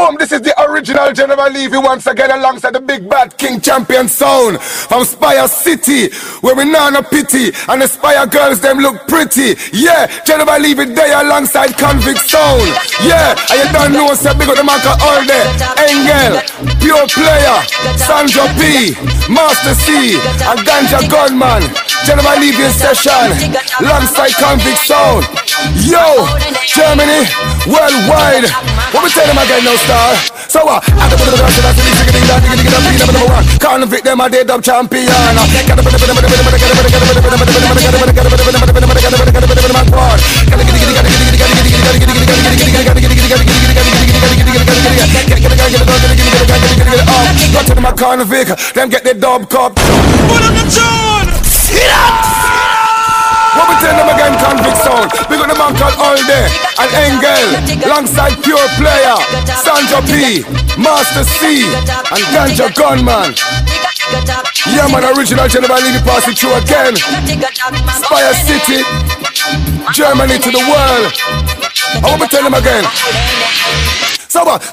Boom, this is the original General Levy once again alongside the Big Bad King Champion Sound from Spire City, where we know no pity, and the Spire girls them look pretty. Yeah, General Levy there alongside Convict Sound. Yeah, and you don't know, so big up the man called All Day, Engel, Pure Player, Sandra P, Master C, and Ganja Gunman. General Levy in session alongside Convict Sound. Yo, Germany, worldwide. What we tell them again now, star? So what? I don't put the dance, that's the least thing that you get up in number one. Convict them a dead dub champion. Got to my convict, them get the dub cup. Put on the tune! Sit up! What we tell them again, Convict Sound? We got the man called All Day and Engel, alongside Pure Player, Sandra P, Master C, and Ganja Gunman. Yeah man, original General Levy passing through again. Spire City, Germany to the world. I want to tell them again. So what?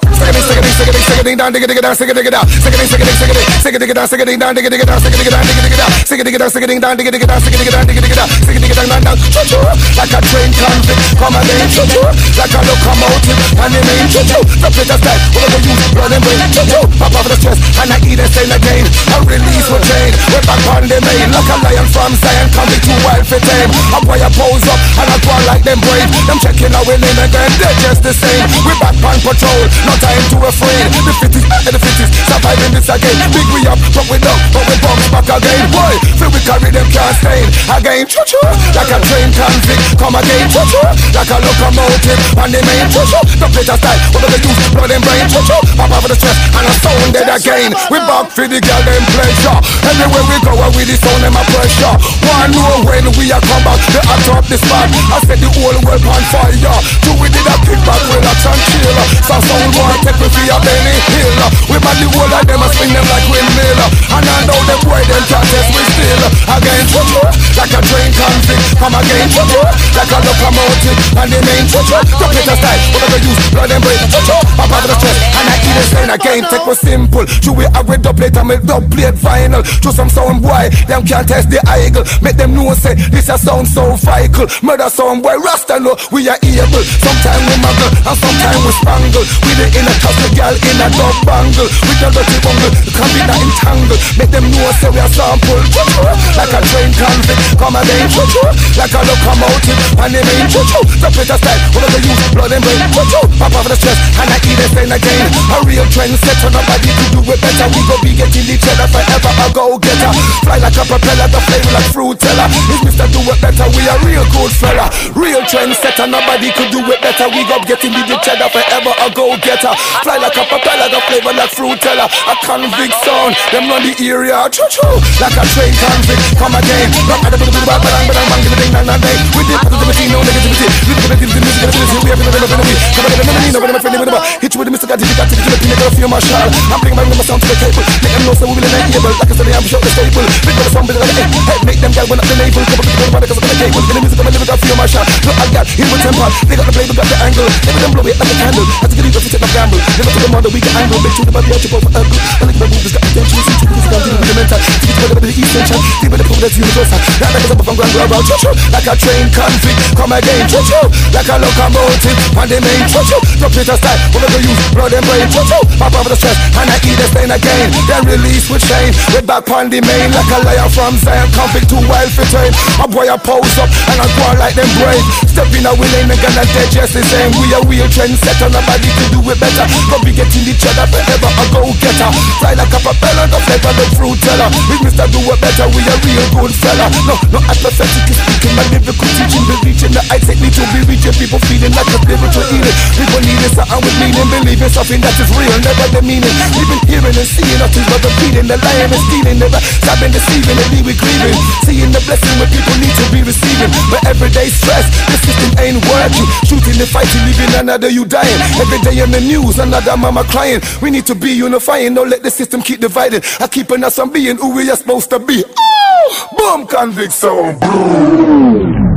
Second down, dig it down, second dig it down, second dig it down, second dig it down, second dig it down, dig it down, second dig it down, dig it down, second dig it down, second dig it down, dig it down, second dig it down, dig it down, second dig it down, down, like a train convict, come again, like a locomotive, and the main the Peter style, what do you use, blood and brain, pop off the chest, and I eat and say again, I release with chain, we're back on the main, like a lion from Zion, coming too wild for tame, a boy I pose up, and I go like them brave, them checking our name again, they're just the same, we're back on patrol, no time to afraid, the fittest and the fittest, surviving this again, big we up, but we down, but we bounce back again, boy, feel we carry them can't stain, again, like a train convict, come again, like a locomotive, and the main, the Peter style, what do they use, blood and brain, pop over the chest, and a sound dead again, we back for the girl, them pleasure, everywhere we go, with the sound, them a pressure, one know when we are come back, they are top the spot, I said the whole world on fire, two we did a kickback, relax and chill, so sound war, take me for your Benny Hill, we man the whole of them, I swing them like windmill, and I know them boy, them can't test me still, again, like a train convict, come again, like a locomotive, and the main, the Peter style, what do they use, blood and brain, pop out of the chest, and I eat it saying again, take was simple, should we have with double and make double plate final, to some sound boy, them can't test the eagle, make them know say, this a sound so vital, murder sound boy, Rasta know, we are able, sometimes we muggle, and sometimes we spangle, we the inner cause the girl in a dog bangle, we the dirty bungle, can't be that entangled, make them know say we are sample, like a train convict, come again, like a locomotive, and the main, the Peter style, what do they use, blood and brain, pop off the chest, and I eat it saying again, a real trend set on nobody to do it better, we go be getting each other forever, a go-getter, fly like a propeller, the flame like fruit teller, if Mr. Do It Better, we a real good fella, real trend set on nobody could do it better, we go getting each other forever, a go-getter, fly like a propeller, the flavor like fruit teller, a convict sound, them run the area, like a train convict, come again, not at the bit of the bad, but I'm giving it and we did positivity, no negativity, we have never been a come on, never been a friend, hit you with the Mr. Gadget, you got to get a peanut, feel my shell, I'm bringing my number sound to the table, make them know so we will enable, like I said, I'm sure the stable, big brother song, big brother, hey, make them gal went up the navel, come up to the body, cause I'm the cable, in the music, I'm a lyric, I feel my shell, look, I got hit with temper, they got the play, we got the angle, never them blow it like a candle, had to get it off, take my gamble, never to the mother, we can angle, make sure the body out, you go for ugly, I like my moves, got attention, see to this, got the mental, see to the essential, see the proof that's universal, not like I'm from Grand Global, like a train convict, come again, like a locomotive, and the main, the Peter style, what do they use, blood and brain, pop over the chest, and I eat it saying again, then release with chain, we back on the main, like a lion from Zion, convict too wild for tame, a boy I pose up, and I go like them brave, step in a will ain't gonna dead just the same, we a real trend set on nobody to do it better, but we getting each other forever, a go-getter, fly like a propeller, the flavor the fruit teller, with Mr. Do It Better, we a real good fella, no apathetic speaking, my lyrical teaching, be reaching the heights, take me to be reaching, people feeding like a spiritual eating, people needing something with meaning, believing something that is real, never the meaning, even hearing and seeing nothing but the feeding, the lying and stealing, never stopping deceiving, and leave we grieving, seeing the blessing where people need to be receiving, but everyday stress, the system ain't working, shooting the fighting, leaving another you dying, every day in the news, another mama crying, we need to be unifying, don't let the system keep dividing, I keeping us from being who we are supposed to be. Oh, boom, convict sound, boom.